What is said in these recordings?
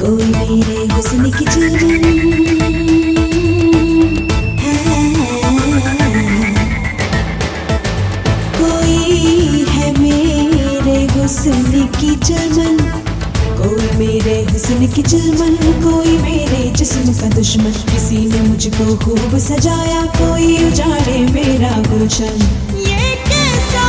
कोई मेरे हुस्न की चिलमन है, कोई है मेरे हुस्न की चिलमन, कोई मेरे हुस्न की चिलमन, कोई मेरे जिस्म का दुश्मन। किसी ने मुझको खूब सजाया, कोई उजाड़े मेरा गुलशन। ये कैसा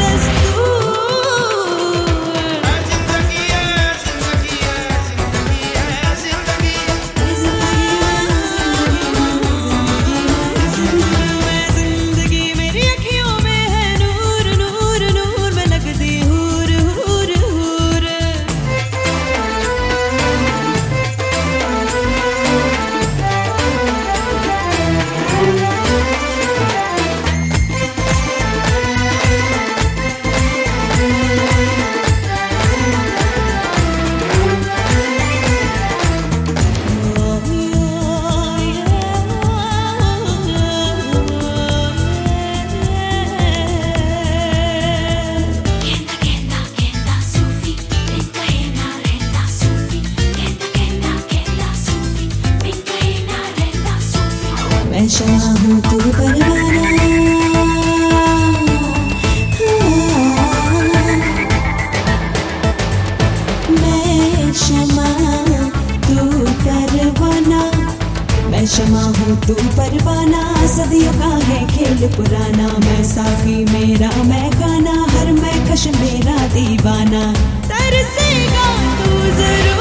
मैं शमा हूँ तू परवाना, मैं शमा तू परवाना, मैं शमा हूँ तू परवाना। सदियों का है खेल पुराना, मैं साकी मेरा मैं खाना, हर मैं कश मेरा दीवाना। तरसेगा तू जरूर